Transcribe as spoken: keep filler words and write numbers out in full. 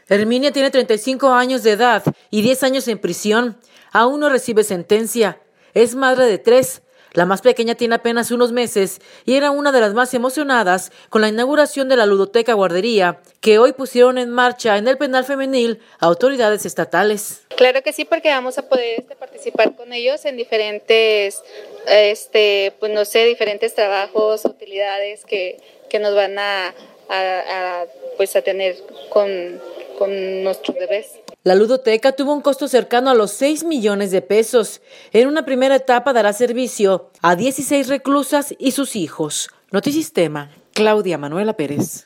Herminia tiene treinta y cinco años de edad y diez años en prisión. Aún no recibe sentencia. Es madre de tres. La más pequeña tiene apenas unos meses y era una de las más emocionadas con la inauguración de la ludoteca guardería que hoy pusieron en marcha en el penal femenil autoridades estatales. Claro que sí, porque vamos a poder este, participar con ellos en diferentes, este, pues no sé, diferentes trabajos, utilidades que, que nos van a, a, a, pues a tener con, con nuestros bebés. La ludoteca tuvo un costo cercano a los seis millones de pesos. En una primera etapa dará servicio a dieciséis reclusas y sus hijos. Notisistema, Claudia Manuela Pérez.